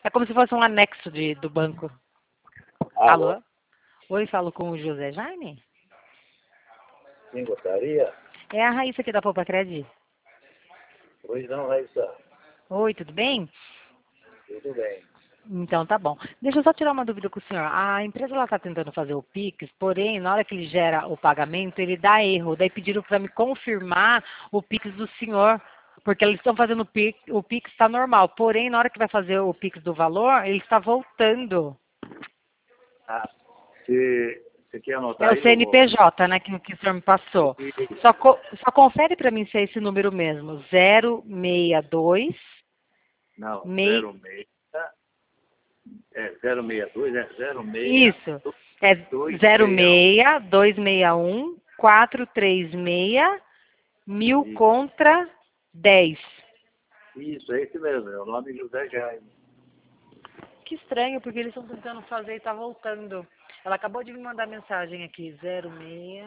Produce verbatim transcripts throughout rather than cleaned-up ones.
É como se fosse um anexo de, do banco. Alô? Alô? Oi, falo com o José Jaime? Quem gostaria? É a Raíssa aqui da Poupa Credit. Pois não, Raíssa. Oi, tudo bem? Tudo bem. Então tá bom. Deixa eu só tirar uma dúvida com o senhor. A empresa ela está tentando fazer o Pix, porém, na hora que ele gera o pagamento, ele dá erro. Daí pediram para me confirmar o Pix do senhor, porque eles estão fazendo o Pix, o Pix está normal. Porém, na hora que vai fazer o Pix do valor, ele está voltando. Ah, você, você quer anotar É o aí? Ou... C N P J, né, que, que o senhor me passou. Só, co- só confere para mim se é esse número mesmo. zero seis dois, Não, mei... zero seis. É zero seis dois, é zero seis Isso. É dois zero seis um. seis dois seis um quatro três seis mil Isso, contra dez. isso, é esse mesmo. É o nome José Jaime. Que estranho, porque eles estão tentando fazer e tá voltando. Ela acabou de me mandar mensagem aqui. zero seis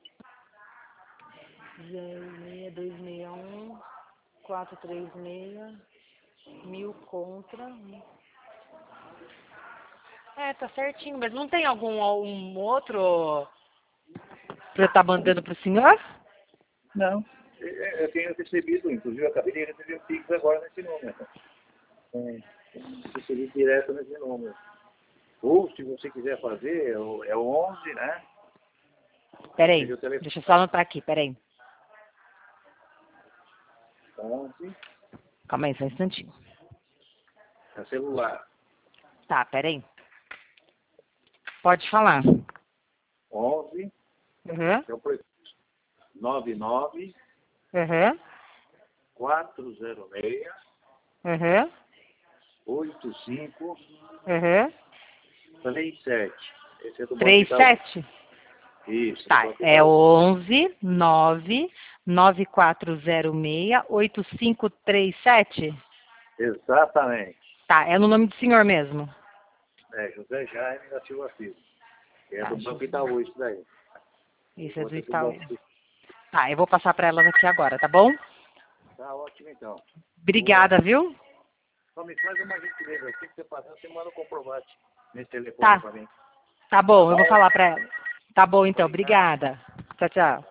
zero seis dois seis um quatro três seis mil contra. É, tá certinho, mas não tem algum um outro pra eu estar mandando pro senhor? Não. Eu eu tenho recebido, inclusive eu acabei de receber o Pix agora nesse número. É, recebi direto nesse número. Ou, se você quiser fazer, é o é o onze, né? Peraí, Seja o telefone deixa eu só anotar aqui, peraí. onze, Calma aí, só um instantinho. é celular. Tá, peraí. Pode falar. onze, Uhum, é o nove nove uhum, quatro zero seis uhum, oito cinco uhum. três sete. Esse é do Banco Três Itaú. sete. Isso, do Tá, Banco é Itaú. onze nove nove quatro zero seis oito cinco três sete. Exatamente. Tá, é no nome do senhor mesmo. É, José Jaime da Silva Filho. É Tá, do Banco José. Itaú isso daí. Isso é do Conta do Itaú. Banco Itaú. Tá, eu vou passar pra elas aqui agora, tá bom? Tá ótimo então. Boa. Obrigada, viu? Só me faz uma gentileza. Assim que você passar, você manda um comprovante nesse telefone Tá, para mim. tá Tá bom, eu bom? vou falar pra ela. Tá bom então, Obrigado. obrigada. Tchau, tchau.